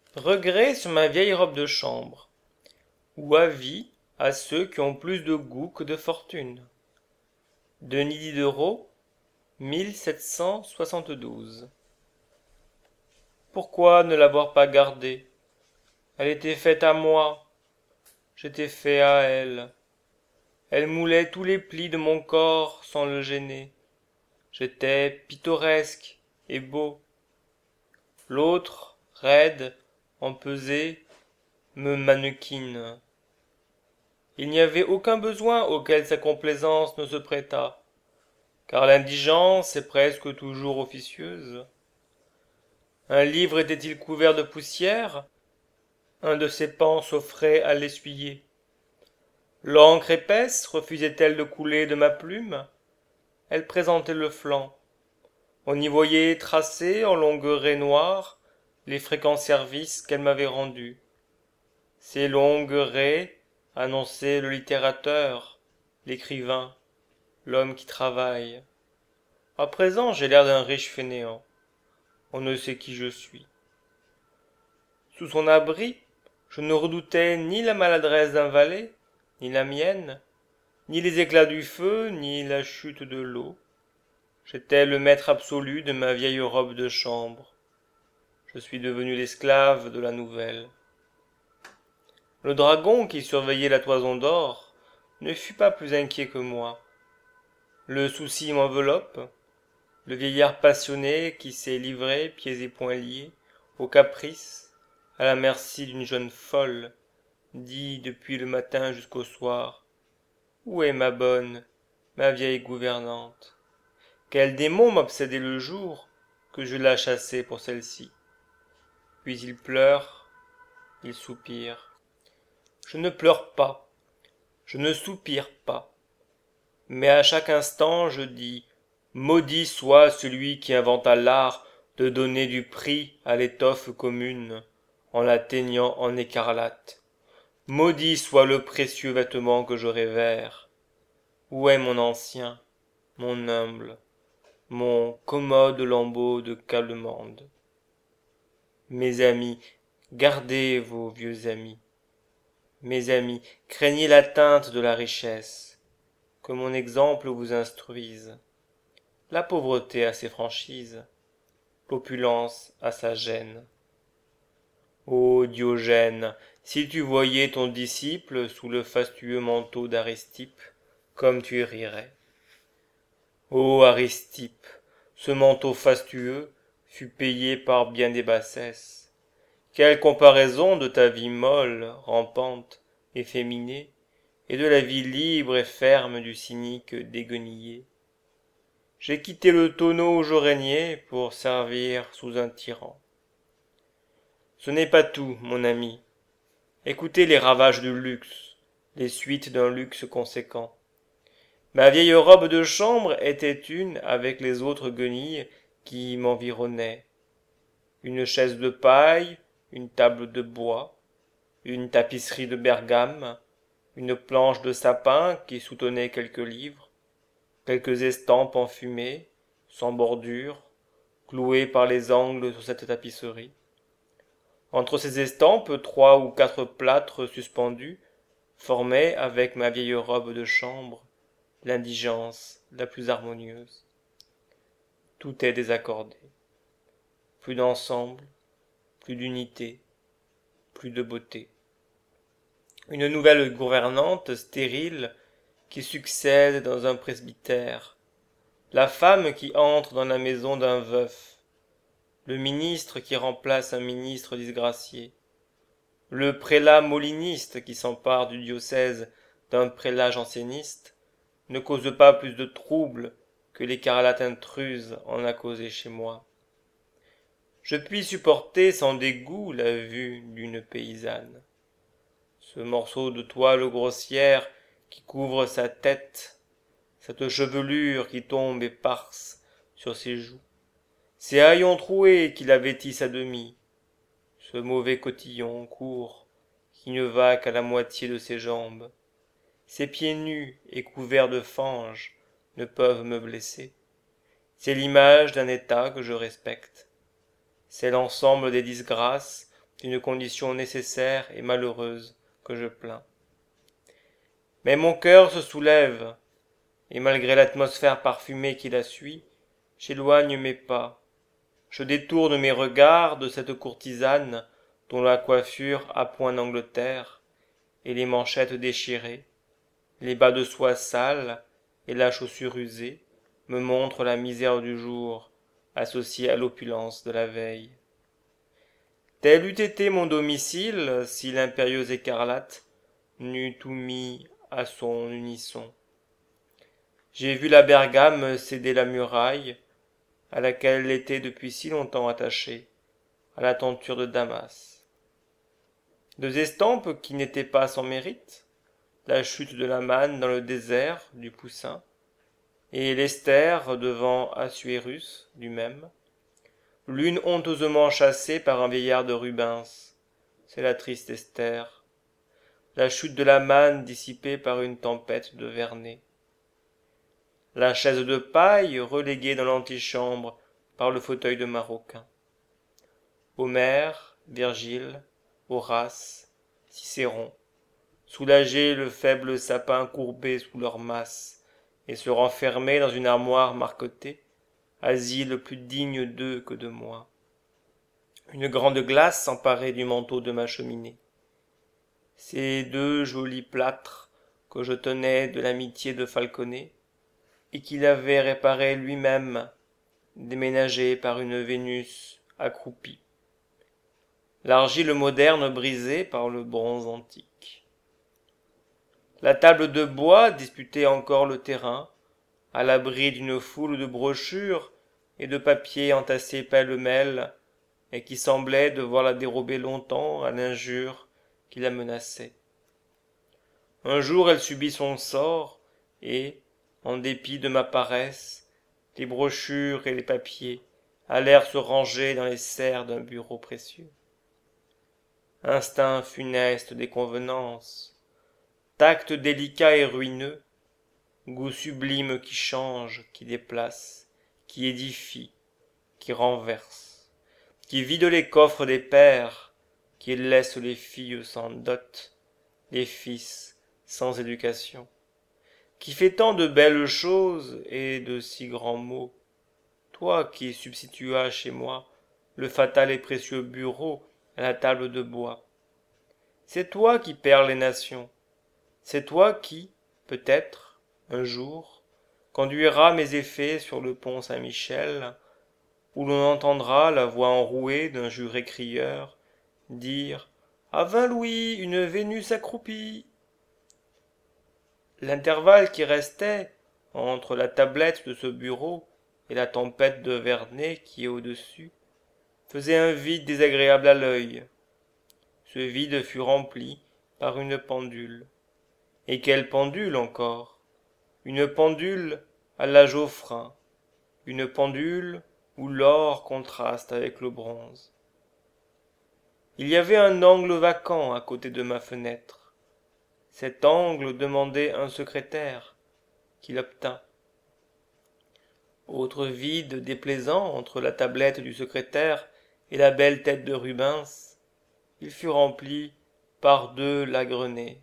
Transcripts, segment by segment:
Regret sur ma vieille robe de chambre, ou avis à ceux qui ont plus de goût que de fortune. Denis Diderot, 1772. Pourquoi ne l'avoir pas gardée? Elle était faite à moi, j'étais fait à elle. Elle moulait tous les plis de mon corps sans le gêner. J'étais pittoresque et beau. L'autre, raide, empesé, me mannequine. Il n'y avait aucun besoin auquel sa complaisance ne se prêtât, car l'indigence est presque toujours officieuse. Un livre était-il couvert de poussière? Un de ses pans s'offrait à l'essuyer. L'encre épaisse refusait-elle de couler de ma plume? Elle présentait le flanc. On y voyait tracés en longues raies noires les fréquents services qu'elle m'avait rendus. Ces longues raies annonçaient le littérateur, l'écrivain, l'homme qui travaille. À présent, j'ai l'air d'un riche fainéant. On ne sait qui je suis. Sous son abri, je ne redoutais ni la maladresse d'un valet, ni la mienne, ni les éclats du feu, ni la chute de l'eau. J'étais le maître absolu de ma vieille robe de chambre. Je suis devenu l'esclave de la nouvelle. Le dragon qui surveillait la toison d'or ne fut pas plus inquiet que moi. Le souci m'enveloppe, le vieillard passionné qui s'est livré, pieds et poings liés, au caprice, à la merci d'une jeune folle, dit depuis le matin jusqu'au soir: où est ma bonne, ma vieille gouvernante? Quel démon m'obsédait le jour que je la chassai pour celle-ci? Puis il pleure, il soupire. Je ne pleure pas, je ne soupire pas, mais à chaque instant je dis: maudit soit celui qui inventa l'art de donner du prix à l'étoffe commune, en la teignant en écarlate. Maudit soit le précieux vêtement que je révère. Où est mon ancien, mon humble, mon commode lambeau de calmande? Mes amis, gardez vos vieux amis. Mes amis, craignez l'atteinte de la richesse. Que mon exemple vous instruise. La pauvreté a ses franchises, l'opulence a sa gêne. Ô Diogène, si tu voyais ton disciple sous le fastueux manteau d'Aristippe, comme tu rirais. Ô Aristippe, ce manteau fastueux fut payé par bien des bassesses. Quelle comparaison de ta vie molle, rampante, efféminée, et de la vie libre et ferme du cynique déguenillé. J'ai quitté le tonneau où je régnais pour servir sous un tyran. Ce n'est pas tout, mon ami. Écoutez les ravages du luxe, les suites d'un luxe conséquent. Ma vieille robe de chambre était une avec les autres guenilles qui m'environnaient. Une chaise de paille, une table de bois, une tapisserie de Bergame, une planche de sapin qui soutenait quelques livres, quelques estampes enfumées, sans bordure, clouées par les angles sur cette tapisserie. Entre ces estampes, 3 ou 4 plâtres suspendus formaient, avec ma vieille robe de chambre, l'indigence la plus harmonieuse. Tout est désaccordé. Plus d'ensemble, plus d'unité, plus de beauté. Une nouvelle gouvernante stérile qui succède dans un presbytère, la femme qui entre dans la maison d'un veuf, le ministre qui remplace un ministre disgracié, le prélat moliniste qui s'empare du diocèse d'un prélat janséniste, ne cause pas plus de trouble que l'écarlate intruse en a causé chez moi. Je puis supporter sans dégoût la vue d'une paysanne. Ce morceau de toile grossière qui couvre sa tête, cette chevelure qui tombe éparse sur ses joues, ces haillons troués qui la vêtissent à demi, ce mauvais cotillon court qui ne va qu'à la moitié de ses jambes, ces pieds nus et couverts de fange ne peuvent me blesser. C'est l'image d'un état que je respecte. C'est l'ensemble des disgrâces d'une condition nécessaire et malheureuse que je plains. Mais mon cœur se soulève, et malgré l'atmosphère parfumée qui la suit, j'éloigne mes pas. Je détourne mes regards de cette courtisane dont la coiffure a point d'Angleterre, et les manchettes déchirées, les bas de soie sales et la chaussure usée me montrent la misère du jour associée à l'opulence de la veille. Tel eût été mon domicile si l'impérieuse écarlate n'eût tout mis à son unisson. J'ai vu la Bergame céder la muraille, à laquelle elle était depuis si longtemps attachée, à la tenture de Damas. Deux estampes qui n'étaient pas sans mérite, la chute de la manne dans le désert du Poussin, et l'Esther devant Assuérus lui-même, l'une honteusement chassée par un vieillard de Rubens, c'est la triste Esther, la chute de la manne dissipée par une tempête de Vernet, la chaise de paille reléguée dans l'antichambre par le fauteuil de Marocain. Homère, Virgile, Horace, Cicéron, soulager le faible sapin courbé sous leur masse, et se renfermer dans une armoire marquetée, asile plus digne d'eux que de moi. Une grande glace s'emparait du manteau de ma cheminée. Ces deux jolis plâtres que je tenais de l'amitié de Falconet, et qu'il avait réparé lui-même, déménagés par une Vénus accroupie. L'argile moderne brisée par le bronze antique. La table de bois disputait encore le terrain, à l'abri d'une foule de brochures et de papiers entassés pêle-mêle, et qui semblait devoir la dérober longtemps à l'injure qui la menaçait. Un jour elle subit son sort, et, en dépit de ma paresse, les brochures et les papiers allèrent se ranger dans les serres d'un bureau précieux. Instinct funeste des convenances, tact délicat et ruineux, goût sublime qui change, qui déplace, qui édifie, qui renverse, qui vide les coffres des pères, qui laisse les filles sans dot, les fils sans éducation, qui fait tant de belles choses et de si grands maux, toi qui substituas chez moi le fatal et précieux bureau à la table de bois. C'est toi qui perds les nations, c'est toi qui, peut-être, un jour, conduiras mes effets sur le pont Saint-Michel, où l'on entendra la voix enrouée d'un juré crieur dire « À 20 louis, une Vénus accroupie !» L'intervalle qui restait entre la tablette de ce bureau et la tempête de Vernet qui est au-dessus faisait un vide désagréable à l'œil. Ce vide fut rempli par une pendule. Et quelle pendule encore! Une pendule à la Geoffrin, une pendule où l'or contraste avec le bronze. Il y avait un angle vacant à côté de ma fenêtre. Cet angle demandait un secrétaire, qu'il obtint. Autre vide déplaisant entre la tablette du secrétaire et la belle tête de Rubens, il fut rempli par deux Lagrenet.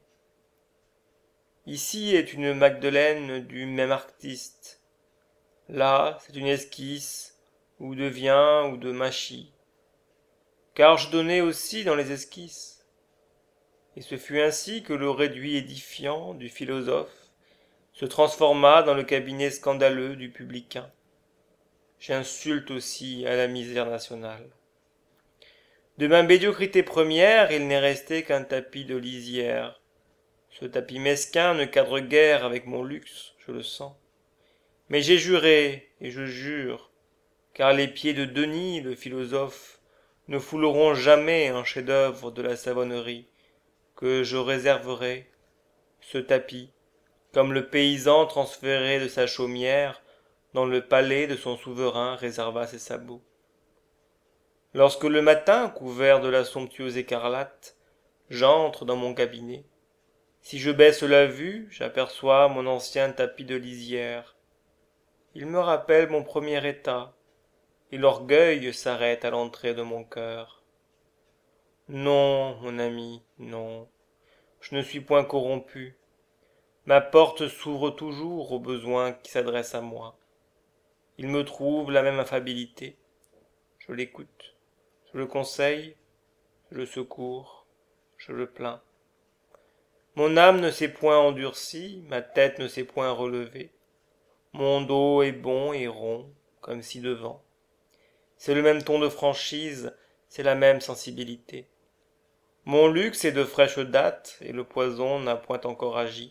Ici est une Magdeleine du même artiste. Là, c'est une esquisse, ou de Vien ou de Machy. Car je donnais aussi dans les esquisses. Et ce fut ainsi que le réduit édifiant du philosophe se transforma dans le cabinet scandaleux du publicain. J'insulte aussi à la misère nationale. De ma médiocrité première, il n'est resté qu'un tapis de lisière. Ce tapis mesquin ne cadre guère avec mon luxe, je le sens. Mais j'ai juré, et je jure, car les pieds de Denis, le philosophe, ne fouleront jamais un chef-d'œuvre de la savonnerie, que je réserverai, ce tapis, comme le paysan transféré de sa chaumière dans le palais de son souverain réserva ses sabots. Lorsque le matin, couvert de la somptueuse écarlate, j'entre dans mon cabinet, si je baisse la vue, j'aperçois mon ancien tapis de lisière. Il me rappelle mon premier état, et l'orgueil s'arrête à l'entrée de mon cœur. Non, mon ami, non, je ne suis point corrompu. Ma porte s'ouvre toujours aux besoins qui s'adressent à moi. Il me trouve la même affabilité. Je l'écoute, je le conseille, je le secours, je le plains. Mon âme ne s'est point endurcie, ma tête ne s'est point relevée. Mon dos est bon et rond, comme si devant. C'est le même ton de franchise, c'est la même sensibilité. Mon luxe est de fraîche date, et le poison n'a point encore agi.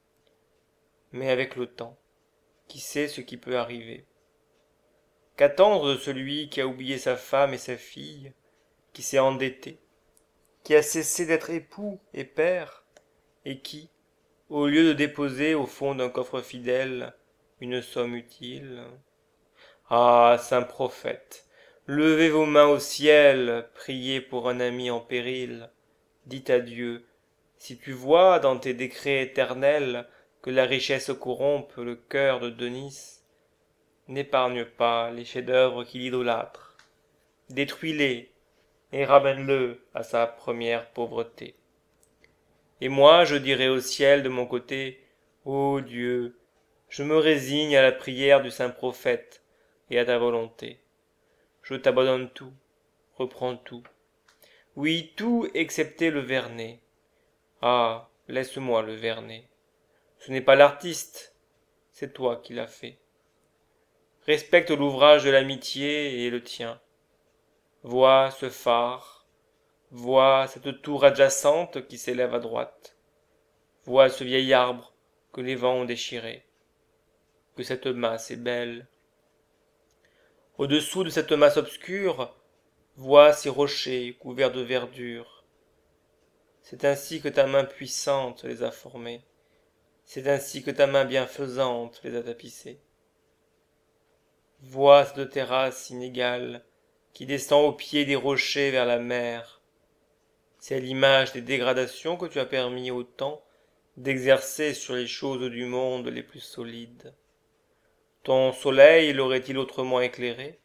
Mais avec le temps, qui sait ce qui peut arriver? Qu'attendre de celui qui a oublié sa femme et sa fille, qui s'est endetté, qui a cessé d'être époux et père, et qui, au lieu de déposer au fond d'un coffre fidèle une somme utile. Ah, saint prophète, levez vos mains au ciel, priez pour un ami en péril. Dites à Dieu, si tu vois dans tes décrets éternels que la richesse corrompe le cœur de Denis, n'épargne pas les chefs-d'œuvre qu'il idolâtre. Détruis-les et ramène-le à sa première pauvreté. Et moi, je dirai au ciel de mon côté, ô Dieu, je me résigne à la prière du saint prophète et à ta volonté. Je t'abandonne tout, reprends tout. Oui, tout excepté le Vernet. Ah, laisse-moi le Vernet. Ce n'est pas l'artiste, c'est toi qui l'as fait. Respecte l'ouvrage de l'amitié et le tien. Vois ce phare, vois cette tour adjacente qui s'élève à droite. Vois ce vieil arbre que les vents ont déchiré. Que cette masse est belle. Au-dessous de cette masse obscure, vois ces rochers couverts de verdure. C'est ainsi que ta main puissante les a formés. C'est ainsi que ta main bienfaisante les a tapissés. Vois cette terrasse inégale qui descend au pied des rochers vers la mer. C'est l'image des dégradations que tu as permis au temps d'exercer sur les choses du monde les plus solides. Ton soleil l'aurait-il autrement éclairé?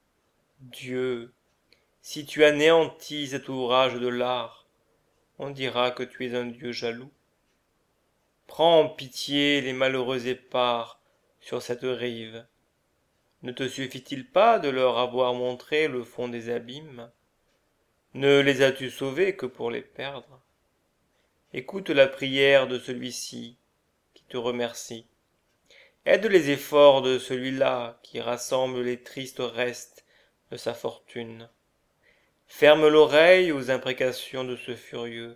Dieu, si tu anéantis cet ouvrage de l'art, on dira que tu es un Dieu jaloux. Prends en pitié les malheureux épars sur cette rive. Ne te suffit-il pas de leur avoir montré le fond des abîmes? Ne les as-tu sauvés que pour les perdre? Écoute la prière de celui-ci qui te remercie. Aide les efforts de celui-là qui rassemble les tristes restes de sa fortune. Ferme l'oreille aux imprécations de ce furieux.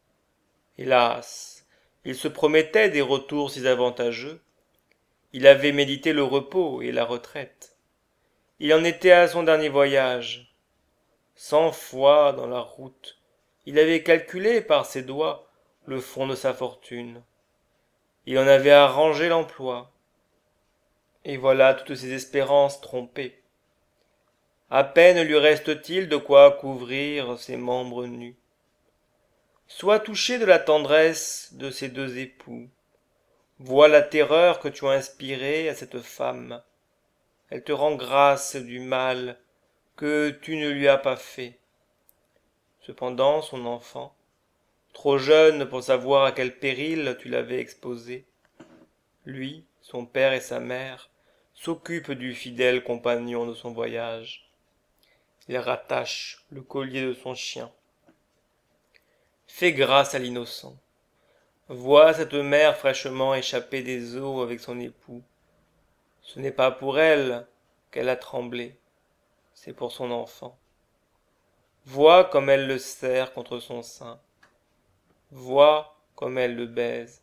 Hélas, il se promettait des retours si avantageux. Il avait médité le repos et la retraite. Il en était à son dernier voyage. 100 fois dans la route, il avait calculé par ses doigts le fond de sa fortune. Il en avait arrangé l'emploi. Et voilà toutes ses espérances trompées. À peine lui reste-t-il de quoi couvrir ses membres nus. Sois touché de la tendresse de ces deux époux. Vois la terreur que tu as inspirée à cette femme. Elle te rend grâce du mal que tu ne lui as pas fait. Cependant, son enfant, trop jeune pour savoir à quel péril tu l'avais exposé, lui, son père et sa mère, s'occupent du fidèle compagnon de son voyage. Il rattache le collier de son chien. Fais grâce à l'innocent. Vois cette mère fraîchement échappée des eaux avec son époux. Ce n'est pas pour elle qu'elle a tremblé, c'est pour son enfant. Vois comme elle le serre contre son sein. Vois comme elle le baise.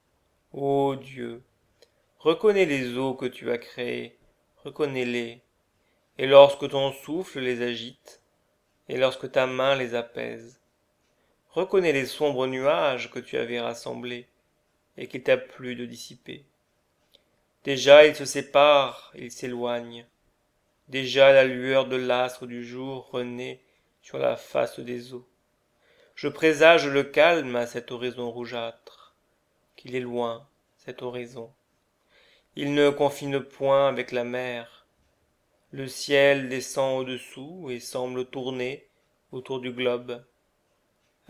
Ô Dieu, reconnais les eaux que tu as créées, reconnais-les, et lorsque ton souffle les agite, et lorsque ta main les apaise, reconnais les sombres nuages que tu avais rassemblés, et qu'il t'a plu de dissiper. Déjà ils se séparent, ils s'éloignent. Déjà la lueur de l'astre du jour renaît sur la face des eaux. Je présage le calme à cet horizon rougeâtre, qu'il est loin, cet horizon. Il ne confine point avec la mer. Le ciel descend au-dessous et semble tourner autour du globe.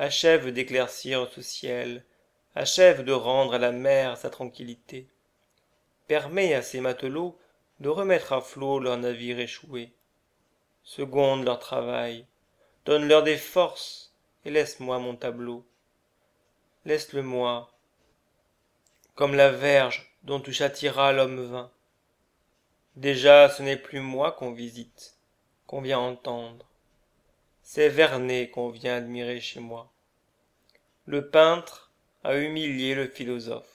achève d'éclaircir ce ciel, achève de rendre à la mer sa tranquillité. Permet à ces matelots de remettre à flot leur navire échoué. Seconde leur travail, donne-leur des forces et laisse-moi mon tableau. Laisse-le-moi, comme la verge dont tu châtiras l'homme vain. Déjà ce n'est plus moi qu'on visite, qu'on vient entendre. C'est Vernet qu'on vient admirer chez moi. Le peintre a humilié le philosophe.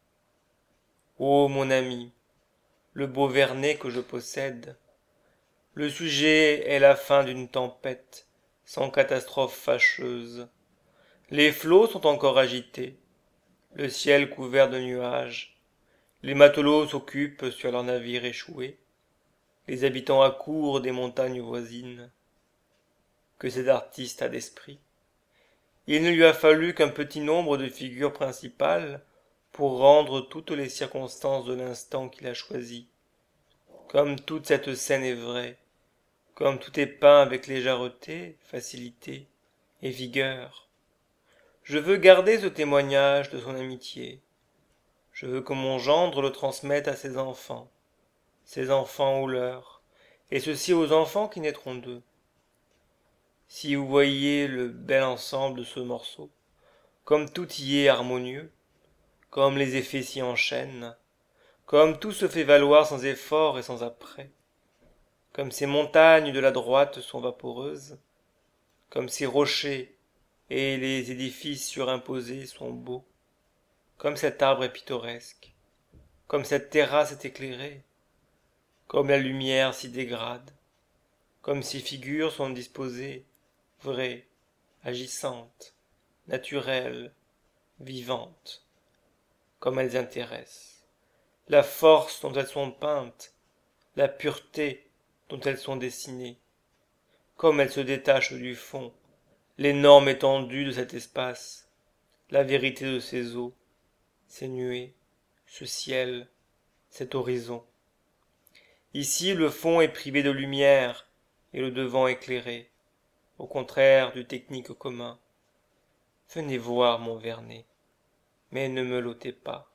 Ô mon ami, le beau Vernet que je possède, le sujet est la fin d'une tempête, sans catastrophe fâcheuse. Les flots sont encore agités, le ciel couvert de nuages. Les matelots s'occupent sur leurs navires échoués. Les habitants accourent des montagnes voisines. Que cet artiste a d'esprit. Il ne lui a fallu qu'un petit nombre de figures principales pour rendre toutes les circonstances de l'instant qu'il a choisi. Comme toute cette scène est vraie, comme tout est peint avec légèreté, facilité et vigueur. Je veux garder ce témoignage de son amitié. Je veux que mon gendre le transmette à ses enfants aux leurs, et ceci aux enfants qui naîtront d'eux. Si vous voyiez le bel ensemble de ce morceau, comme tout y est harmonieux, comme les effets s'y enchaînent, comme tout se fait valoir sans effort et sans apprêt, comme ces montagnes de la droite sont vaporeuses, comme ces rochers et les édifices surimposés sont beaux, comme cet arbre est pittoresque, comme cette terrasse est éclairée, comme la lumière s'y dégrade, comme ces figures sont disposées, vraies, agissantes, naturelles, vivantes, comme elles intéressent, la force dont elles sont peintes, la pureté dont elles sont dessinées, comme elles se détachent du fond, l'énorme étendue de cet espace, la vérité de ces eaux, ces nuées, ce ciel, cet horizon. Ici le fond est privé de lumière et le devant éclairé, au contraire du technique commun. Venez voir mon Vernet, mais ne me l'ôtez pas.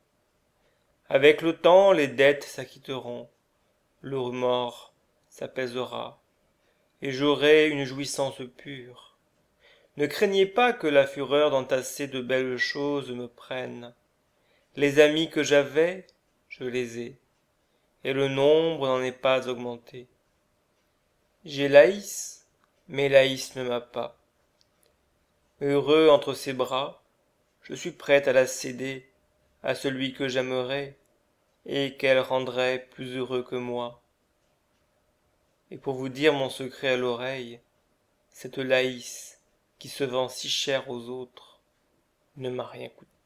Avec le temps les dettes s'acquitteront, le remords s'apaisera, et j'aurai une jouissance pure. Ne craignez pas que la fureur d'entasser de belles choses me prenne. Les amis que j'avais, je les ai, et le nombre n'en est pas augmenté. J'ai Laïs, mais Laïs ne m'a pas. Heureux entre ses bras, je suis prêt à la céder à celui que j'aimerais et qu'elle rendrait plus heureux que moi. Et pour vous dire mon secret à l'oreille, cette Laïs qui se vend si cher aux autres ne m'a rien coûté.